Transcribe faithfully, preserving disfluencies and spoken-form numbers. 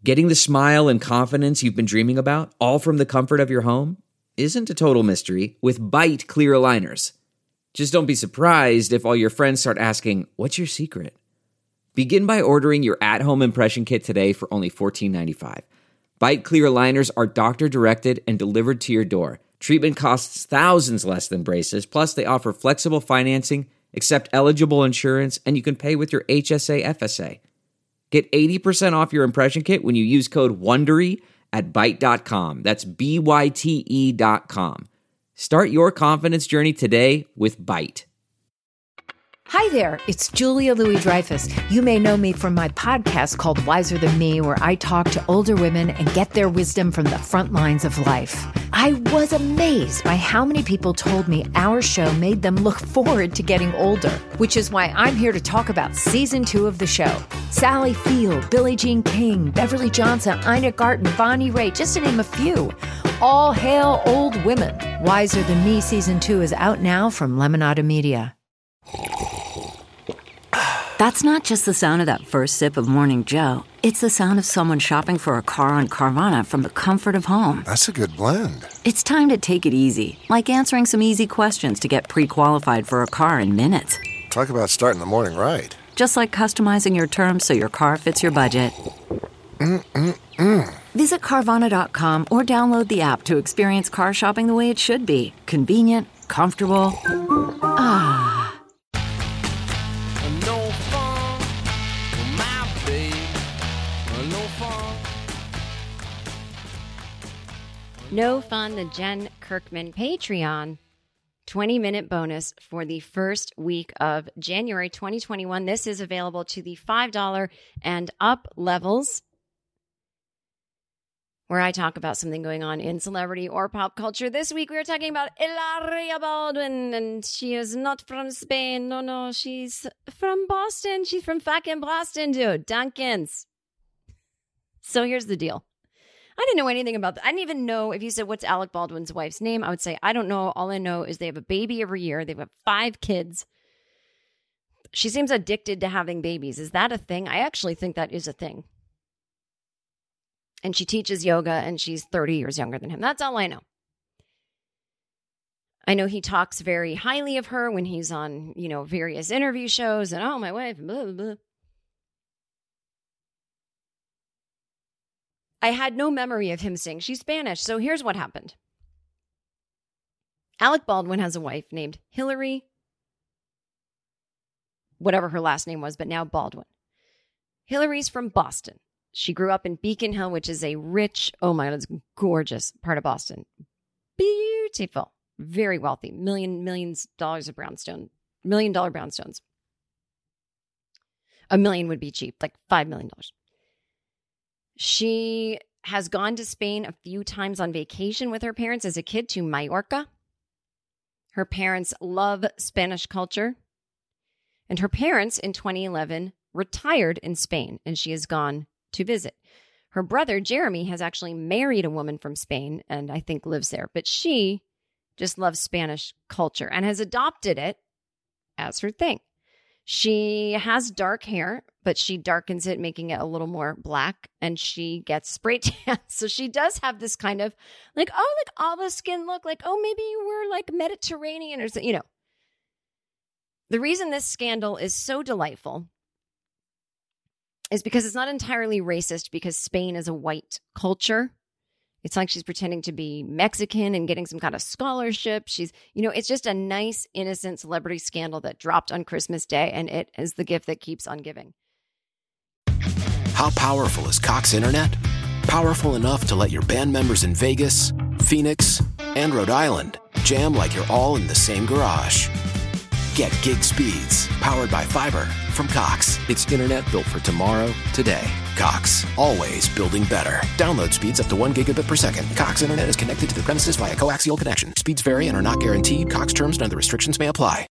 Getting the smile and confidence you've been dreaming about, all from the comfort of your home, isn't a total mystery with Byte clear aligners. Just don't be surprised if all your friends start asking, "What's your secret?" Begin by ordering your at-home impression kit today for only fourteen ninety-five. Byte clear aligners are doctor-directed and delivered to your door. Treatment costs thousands less than braces, plus they offer flexible financing, accept eligible insurance, and you can pay with your H S A F S A. Get eighty percent off your impression kit when you use code WONDERY at byte dot com. That's B Y T E dot com. Start your confidence journey today with Byte. Hi there, it's Julia Louis-Dreyfus. You may know me from my podcast called Wiser Than Me, where I talk to older women and get their wisdom from the front lines of life. I was amazed by how many people told me our show made them look forward to getting older, which is why I'm here to talk about season two of the show. Sally Field, Billie Jean King, Beverly Johnson, Ina Garten, Bonnie Raitt, just to name a few. All hail old women. Wiser Than Me season two is out now from Lemonada Media. That's not just the sound of that first sip of Morning Joe. It's the sound of someone shopping for a car on Carvana from the comfort of home. That's a good blend. It's time to take it easy, like answering some easy questions to get pre-qualified for a car in minutes. Talk about starting the morning right. Just like customizing your terms so your car fits your budget. Mm-mm-mm. Visit Carvana dot com or download the app to experience car shopping the way it should be. Convenient, comfortable. Ah. No Fun, the Jen Kirkman Patreon twenty-minute bonus for the first week of January twenty twenty-one. This is available to the five dollars and up levels, where I talk about something going on in celebrity or pop culture. This week, we are talking about Hilaria Baldwin, and she is not from Spain. No, no, she's from Boston. She's from fucking Boston, dude. Dunkins. So here's the deal. I didn't know anything about that. I didn't even know if you said, what's Alec Baldwin's wife's name? I would say, I don't know. All I know is they have a baby every year. They've got five kids. She seems addicted to having babies. Is that a thing? I actually think that is a thing. And she teaches yoga, and she's thirty years younger than him. That's all I know. I know he talks very highly of her when he's on, you know, various interview shows, and oh, my wife, blah, blah, blah. I had no memory of him saying she's Spanish. So here's what happened. Alec Baldwin has a wife named Hillary, whatever her last name was, but now Baldwin. Hillary's from Boston. She grew up in Beacon Hill, which is a rich, oh my God, it's gorgeous part of Boston. Beautiful, very wealthy, million, millions of dollars of brownstone, million dollar brownstones. A million would be cheap, like five million dollars. She has gone to Spain a few times on vacation with her parents as a kid to Mallorca. Her parents love Spanish culture. And her parents in twenty eleven retired in Spain, and she has gone to visit. Her brother, Jeremy, has actually married a woman from Spain and I think lives there. But she just loves Spanish culture and has adopted it as her thing. She has dark hair, but she darkens it, making it a little more black, and she gets spray tan. So she does have this kind of like, oh, like olive skin look, like, oh, maybe you were like Mediterranean or something, you know. The reason this scandal is so delightful is because it's not entirely racist, because Spain is a white culture. It's like she's pretending to be Mexican and getting some kind of scholarship. She's, you know, it's just a nice, innocent celebrity scandal that dropped on Christmas Day, and it is the gift that keeps on giving. How powerful is Cox Internet? Powerful enough to let your band members in Vegas, Phoenix, and Rhode Island jam like you're all in the same garage. Get gig speeds powered by fiber from Cox. It's internet built for tomorrow, today. Cox, always building better. Download speeds up to one gigabit per second. Cox Internet is connected to the premises via coaxial connection. Speeds vary and are not guaranteed. Cox terms and other restrictions may apply.